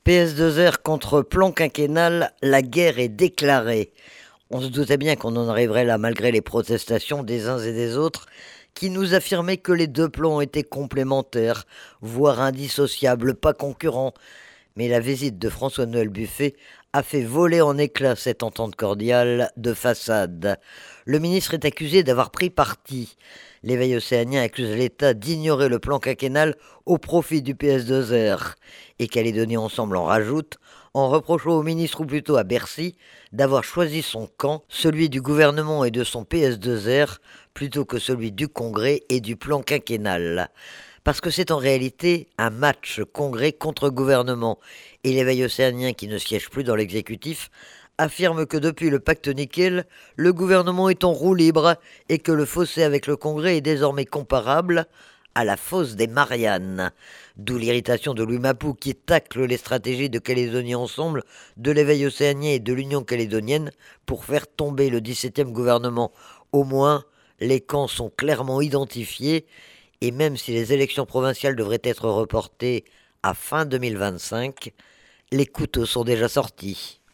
PS2R contre plan quinquennal, la guerre est déclarée. On se doutait bien qu'on en arriverait là malgré les protestations des uns et des autres qui nous affirmaient que les deux plans étaient complémentaires, voire indissociables, pas concurrents. Mais la visite de François-Noël Buffet a fait voler en éclats cette entente cordiale de façade. Le ministre est accusé d'avoir pris parti. L'éveil océanien accuse l'État d'ignorer le plan quinquennal au profit du PS2R. Et Calédonie Ensemble en rajoute, en reprochant au ministre, ou plutôt à Bercy, d'avoir choisi son camp, celui du gouvernement et de son PS2R, plutôt que celui du Congrès et du plan quinquennal. Parce que c'est en réalité un match Congrès contre gouvernement. Et l'éveil océanien, qui ne siège plus dans l'exécutif, affirme que depuis le pacte Nickel, le gouvernement est en roue libre et que le fossé avec le Congrès est désormais comparable à la fosse des Mariannes. D'où l'irritation de Louis Mapou qui tacle les stratégies de Calédonie Ensemble, de l'éveil océanien et de l'Union calédonienne pour faire tomber le 17e gouvernement. Au moins, les camps sont clairement identifiés et même si les élections provinciales devraient être reportées à fin 2025, les couteaux sont déjà sortis.